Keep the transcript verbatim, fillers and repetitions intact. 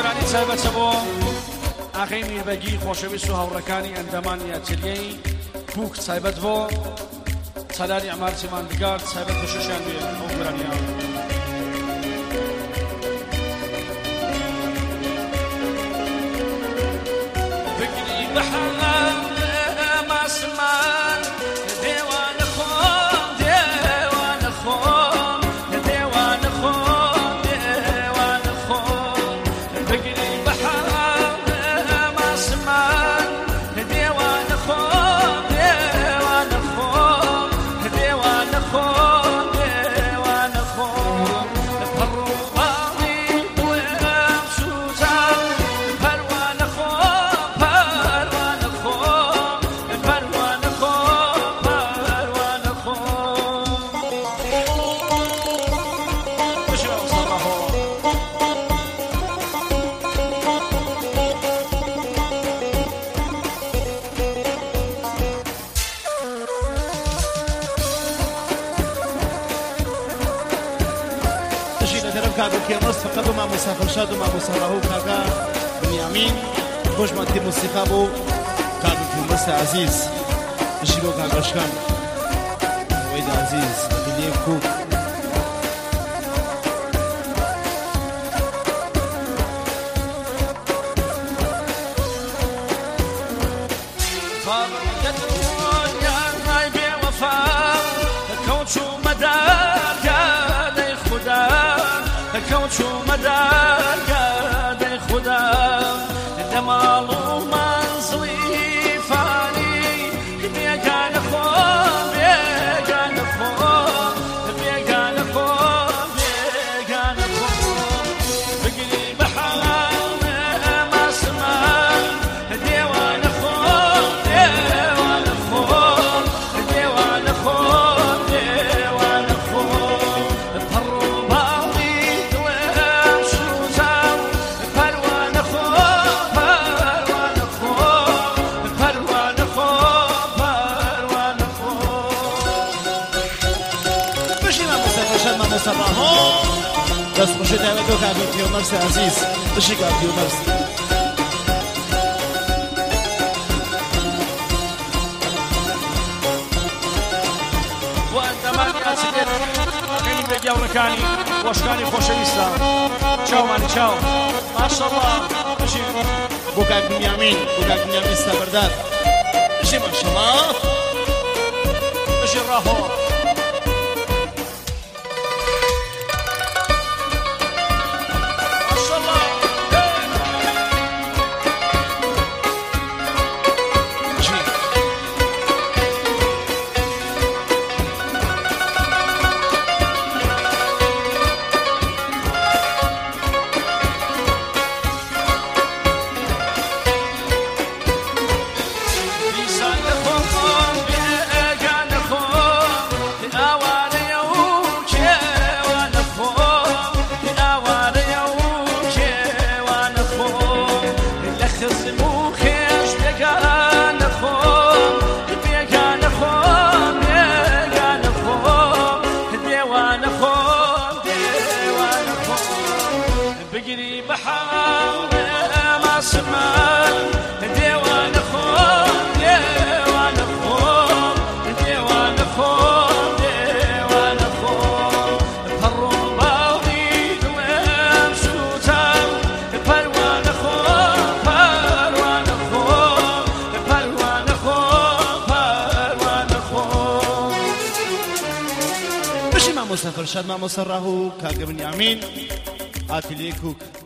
گۆرانی تایبەتە بۆ ئاغای میربەگی خۆشەویست و هاوڕەکانی ئەندەمانی ئەتلیەی کوک تایبەت بۆ سەلاری ئەمار چێماندگار تایبەت بە شەشیان بێ ئەو گۆرانیان بگری بە حەڵام ئاسمان دێوانە خۆم دێوانە خۆم دێوانە خۆم دێوانە خۆم بگری بە حەڵام ئاسمان دێوانە خۆم دێوانە خۆم دێوانە خۆم دێوانە خۆم پەڕ و باڵی دڵێم سوزان پەروانە خۆم پەروانە خۆم پەروانە خۆم پەروانە خۆم بشرا وصباحو درم کاغو که مست فقط ما مسافر شد و ما مسافرهو کاغا بنیامین خوشمندی موسیقی بو کاغو که مست عزیز بشی بو کاغاشکان وید عزیز بلیه کوک فرقتون یا مای بی وفا کوچو مدار گاده خدا کوچو مدار گاده خدا دمالو منزلی فانی بیگان خوم بیگان خوم بیگان خوم بیگان خوم بگری به حال مسمان دیوان خوم دیوان خوم دیوان خوم دیوان خوم پرو باڵی دڵێم سوزان پەروانە خۆم پەروانە خۆم پەروانە خۆم پەروانە خۆم بشی ما مسافر شد ما مسافرهو دست خوشی دعوت دو کاغو که مرسی عزیز بشی کاغو مرسی وأندەمانی ئەچلێت ئاغای میربەگی هاوڕەکانی وەشکانی خۆشەویستە چاومانی چاو ماشەڵڵا بشی بو کاغ بنیامین بو کاغ بنیامین استبرداد بشی ماشاءالله بشی ڕاهۆ ماشەڵڵا بشی بیسانە خۆم بێگانە خۆم ئاوارەیە و کێوانە خۆم ئاوارەیە و کێوانە خۆم لە خزم و خێش بێگانە خۆم بێگانە خۆم بێگانە خۆم دێوانە خۆم دێوانە خۆم بگری بە حەڵام ئاسمان دێوانە خۆم دێوانە خۆم دێوانە خۆم دێوانە خۆم پەڕ و باڵی دڵێم سوزان پەروانە خۆم پەروانە خۆم پەروانە خۆم پەروانە خۆم بشی ما مسافر شد ما مسافرهو کاغ بنیامین ئاتلیە کوک